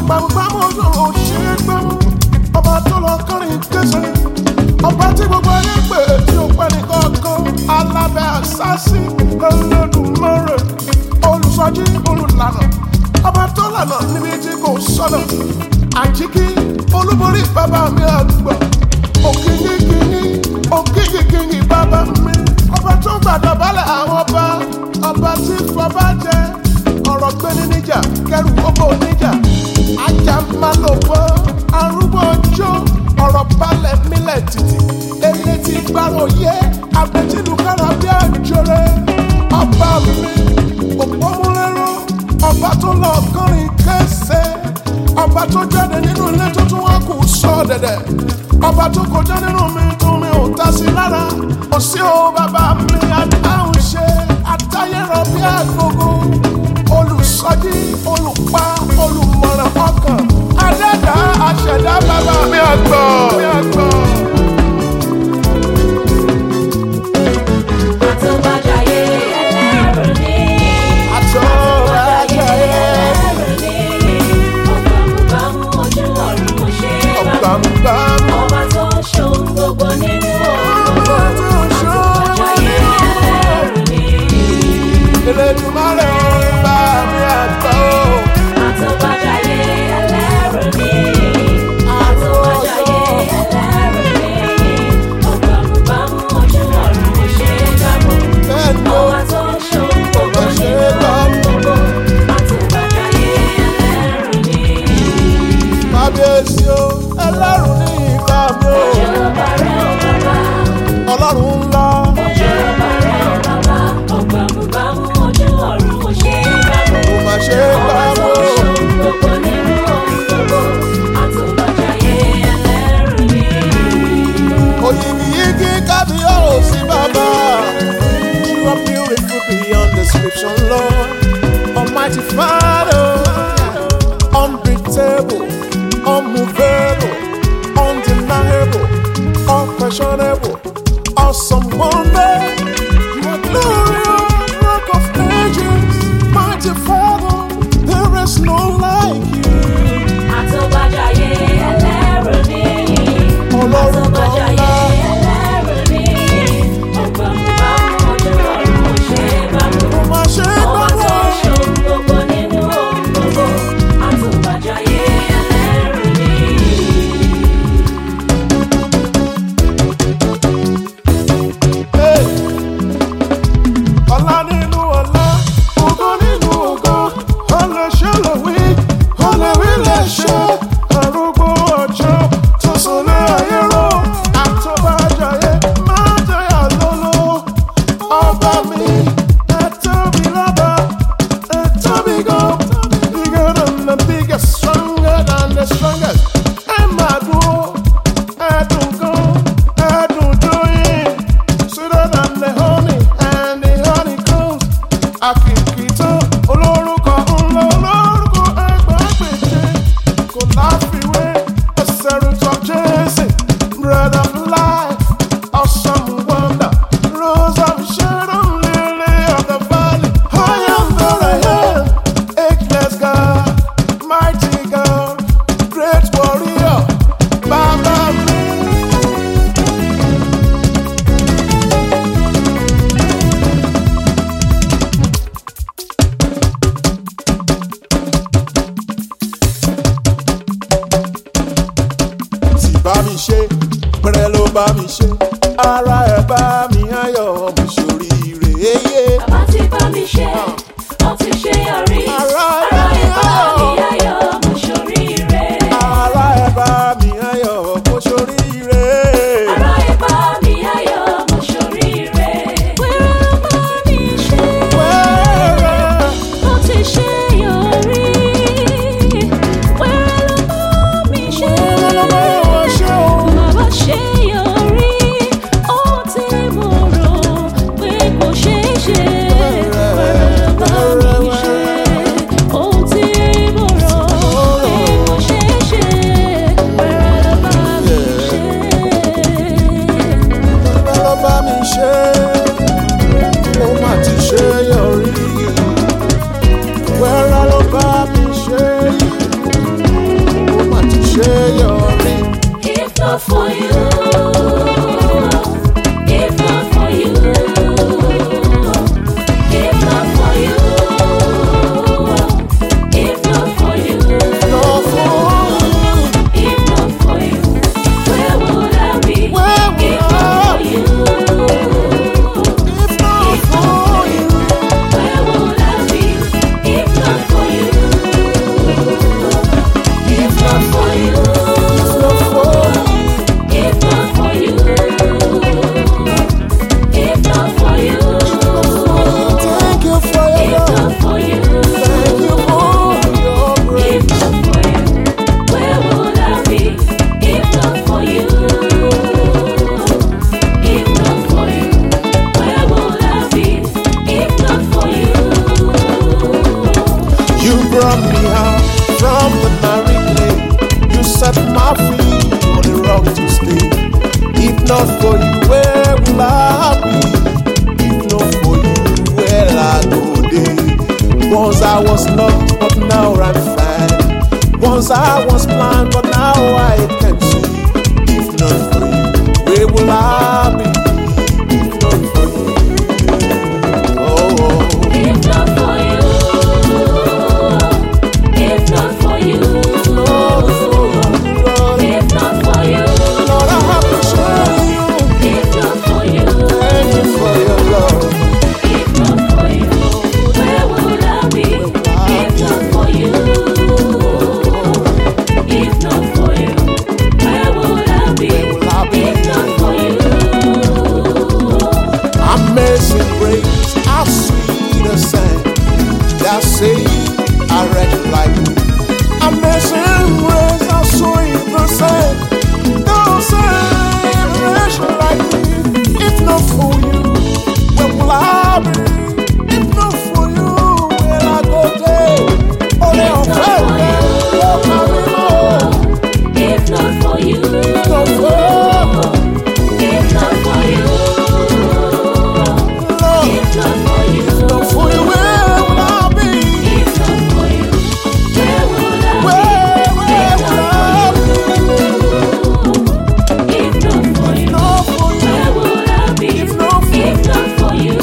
gbàmùgbàmù ojú òṣèré gbàmù ọba tó lọ kọrin kése ọba tí gbogbo ayé pè tí ó pẹ́ ní kankan alábẹ́ àṣàṣì Olódùmarè olùsọjí olùlànà ọba tó lànà níbi tí kò sọnà àjíkí olúborí bàbá mi àgbà òkìkí bàbá mi ọba tó gbàdọ̀ balẹ̀ àwọn ọba tí fọba jẹ ọ̀rọ̀ gbéni níjà kẹrù owó níjà ajá máa lò wọ́ arúgbó ọjọ́ ọ̀rọ̀ balẹ̀ mílẹ̀ títì èyí tí gbàròyé àbẹ̀tìlú kára bí àjọrẹ́ ọba mi òpómúlérò ọba tó lọ kọrin kése ọba tó jáde nínú ilé tuntun wọn kò sọ dẹ̀dẹ̀ ọba tó kọjá nínú mi tún mi ò ta sí lára òsì ó bàbá mi àdáhùn ṣe àtayẹ̀rọ̀ bí àgbogbo olùsọjí olùpa olùmọ̀ràn ọkàn adẹ́dá àṣẹ̀dá bàbá mi àgbọ̀. Ọba tó ṣohun gbogbo nínú ohun gbogbo, àtúbàjáyé ẹlẹ́rù ni. Elédùmarè ọba mi àgbà o. Àtúbàjáyé ẹlẹ́rù ni. Àtúbàjáyé ẹlẹ́rù ni. Ọ̀gbàmùgbàmù ojú ọ̀run kò ṣe é gbàgbọ́. Ọba tó ṣohun gbogbo nínú ohun gbogbo, àtúbàjáyé ẹlẹ́rù ni. Kábíyèsí o, ẹlẹ́rù ní ìgbà mi o. Ìjọba rẹ̀ ò bàbá. Ọlọ́run ńlá. Ìjọba rẹ̀ ò bàbá. Ọ̀gbàmùgbàmù ojú ọ̀run kò ṣe é gbàgbọ́. Kò má ṣe é gbà Ọba tó mọ́. ṣohun gbogbo nínú ohun gbogbo, àtúbàjáyé ẹlẹ́rù ni. Oyigiyigi kábíyèsí bàbá. You are beautiful beyond description, Lord. Almighty Father, unbeatable, unmovable, undeniable, unquestionable, awesome wonder. You are glorious, rock of ages, mighty Father. There is no like you. Àtúbàjáyé ẹlẹ́rù ni. Ọlọ́run Àtúbàjáyé ńlá. ẹlẹ́rù ni. Ọ̀gbàmùgbàmù ojú ọ̀run kò ṣe é gbàgbọ́. Kò má ṣe é Ọba gbà tó mọ́. ṣohun gbogbo nínú ohun gbogbo, àtúbàjáyé ẹlẹ́rù ni. Hey. Ọlá nínú ọlá, ògo nínú ògo, ọlẹ́ṣẹ́ lè wí, ọlẹ́wí lè ṣe, arúgbó ọjọ́ tó sọlé ayé ró, àtọ́bàjáyé máa jẹyà lọ́lọ́. Ọba mi, ẹ tóbi lọ́ba, ẹ tóbi gan, bigger than the biggest, stronger than the strongest. Ẹ máa dúró, ẹ dùn gan, ẹ dùn dóyin, sweeter than the honey and the honeycombs. Àkìkìtàn olórúkọ ńlá olórúkọ ẹgbàágbèje kò láfiwé ẹsẹ̀rùtọ̀ Jésù, bread of life, awesome wonder, rose of Sharon, lily of the valley. I am that I am, ageless God, mighty God, great warrior, Baba mi. Tí bá mi ṣe pẹrẹ ló bá mi ṣe ara ẹ bá mi ayọ̀ mo ṣoríire eye. Bàbá ti bá mi ṣe, ó ti ṣe yọrí. Ara Ara ẹ̀ bá mi ayọ̀, mo ṣoríire. ara ẹ bá mi ayọ̀ mo ṣoríire. Ara ẹ̀ bá mi ayọ̀, mo ṣoríire. Wẹ́rẹ́ ló bá mi ṣe, Wẹ́rẹ́ ó ti ṣe yọrí. Wẹ́rẹ́ ló bá mi ṣe, ló bá wọ́n ṣe o. bàbá ṣe yọrí. Ó ti mo rò pé kò ṣeé ṣe. Wẹ́rẹ́ ló bá set my feet on the rock to stay. If not for you, where will I be? If not for you, where I go day? Once I was lost, but now I'm found. Once I was blind, but now I can see. If not for you, where will I be? If not for you, oh. If not for you, if not for you, if not for you, Lord, I have to show you. if not for you, Thank you for your love. if not for you, where would I be? If not for you, if not for you, where would I be? If not for you, Amazing grace, how sweet the sound that saved a wretch like me. Amazing grace, how sweet the sound that saved a wretch like me. If not for you, where will I be? If not for you, where I go there? Only on faith, oh, carry on. if not for you, If not for if not for you, love, if not for you, not for you, where will I be? if not for you, where would I Where will I be? be? If not for you, Not for you. where would I be? If not for If not for you,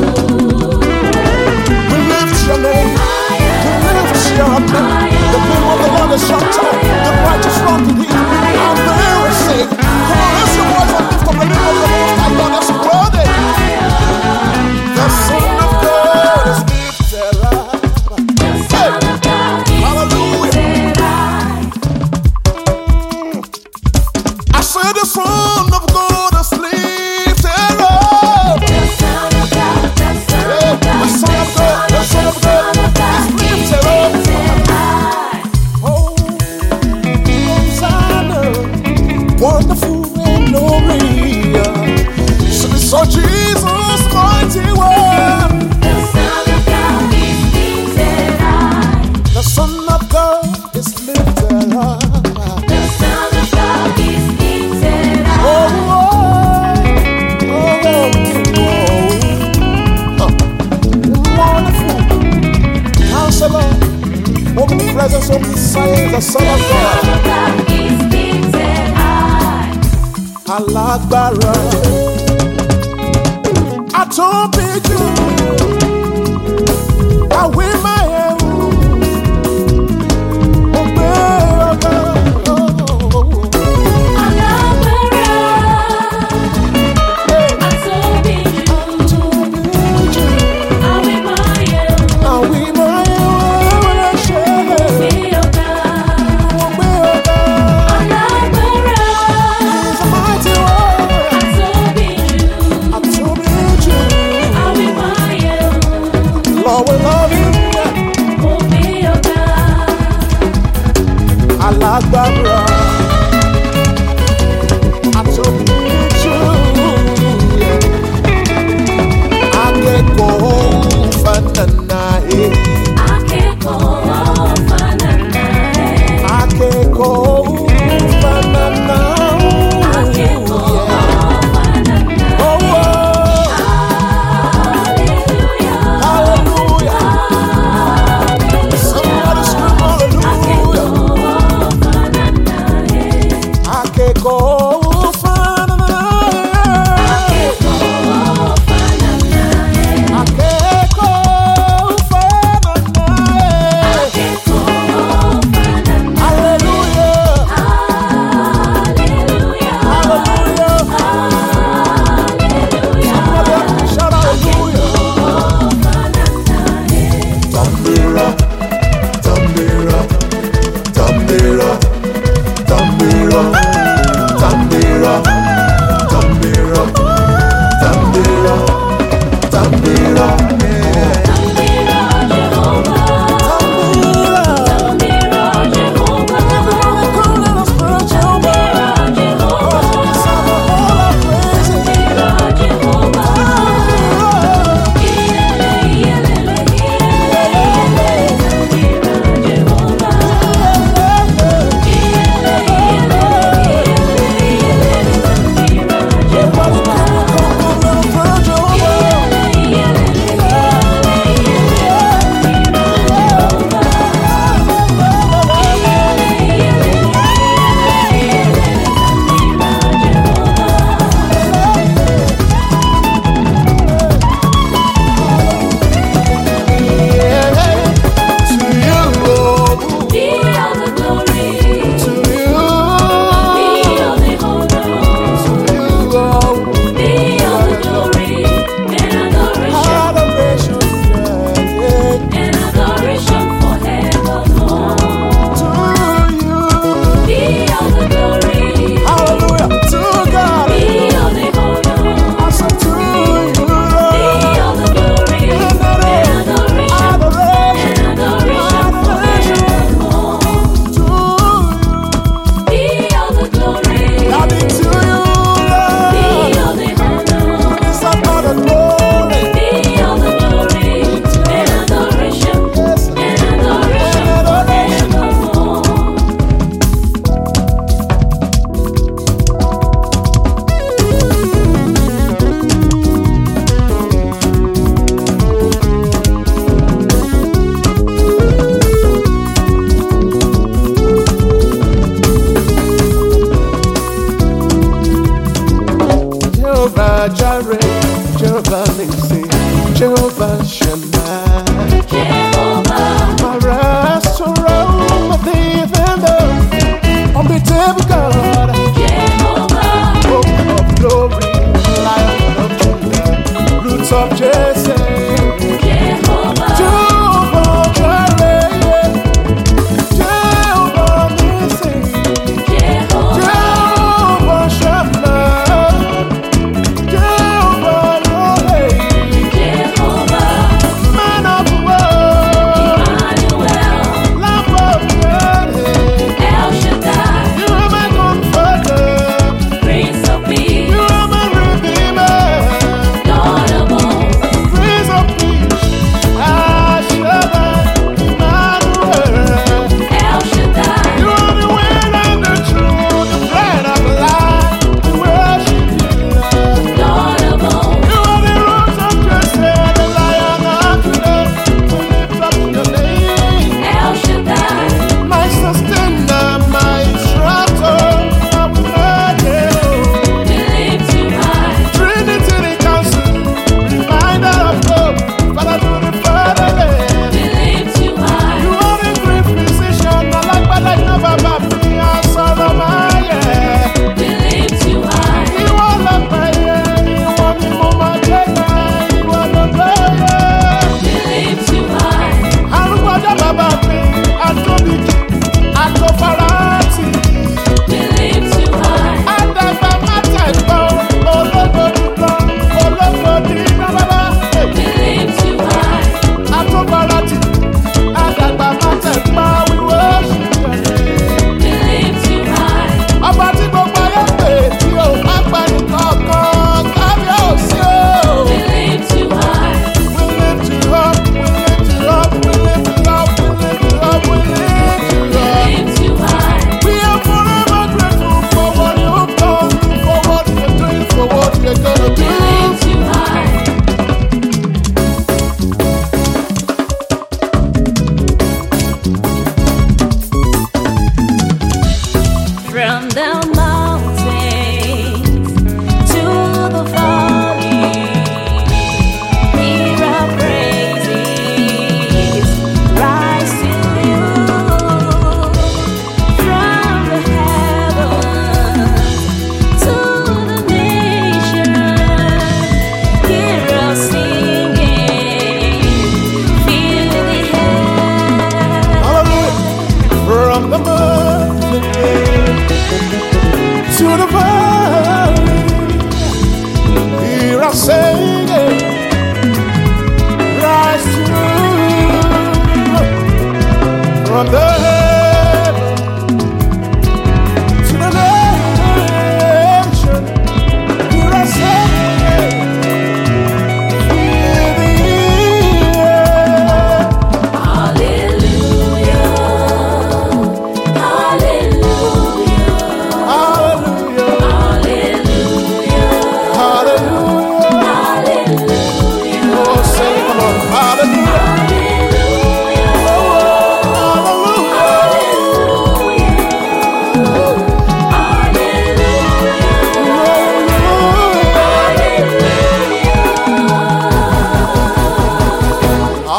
We lift your name. We lift your name. The name of the Lord is strong tower. The righteous run to thee. And they will sing. Come on, let's your voice and lift up the name of the Most High God. That's worthy. The Son of God is lifted up. the Son of God is Hallelujah. lifted high. I say the Son of God is lifted up. The Son of God, the Son of God, The Son of God, the Son of God is lifted up. lifted high. Oh, Hosanna, wonderful and glorious. So Jesus, mighty one, The Son of God is lifted high. the Son of God is lifted up. The Son of God is lifted Oh, high. wonderful Counselor, omnipresence, omniscience, the Son of The God. Son of God is lifted high. Alágbára, àtúnbí jù, àwí máa ẹ̀rù, mo gbé ọ̀gá. Alágbára, àtóbi jù, àwí máa yẹ̀wò, Àwí máa ẹ̀rù ẹ̀ṣẹ̀, gbé ọ̀gá. mo gbé ọ̀gá. Alágbára, He's a mighty one, àtóbi jù, àtúnbí jù. àwí máa yẹ̀wò, Lord, we love you. gbé ọ̀gá. Alágbára, àtúnbí jù. Akẹ́kọ̀ọ́ fanana, Akẹ́kọ̀ọ́ fanana ẹ̀. akẹ́kọ̀ọ́ fanana. Akẹ́kọ̀ọ́ fanana ẹ̀. Oh, oh, Hallelujah. hallelujah. Somebody scream hallelujah. Akẹ́kọ̀ọ́ fanana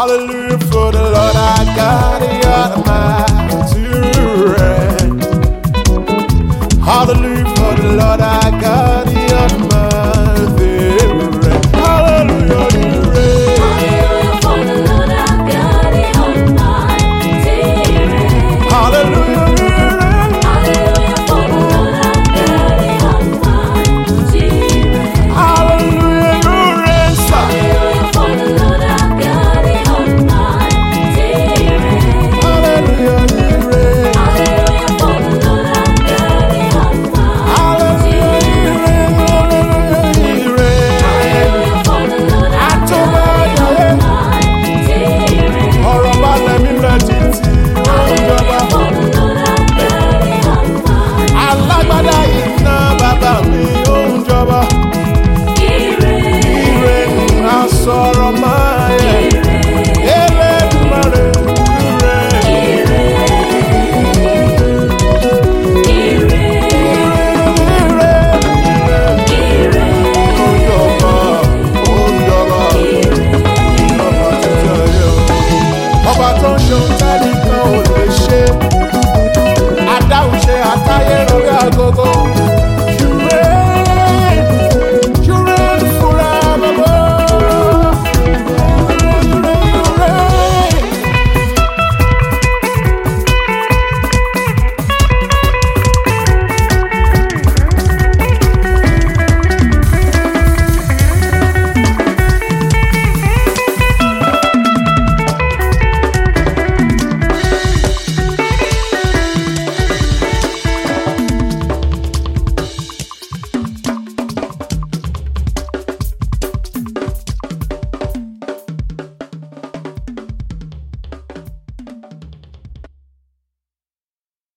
Hallelujah for the Lord our God.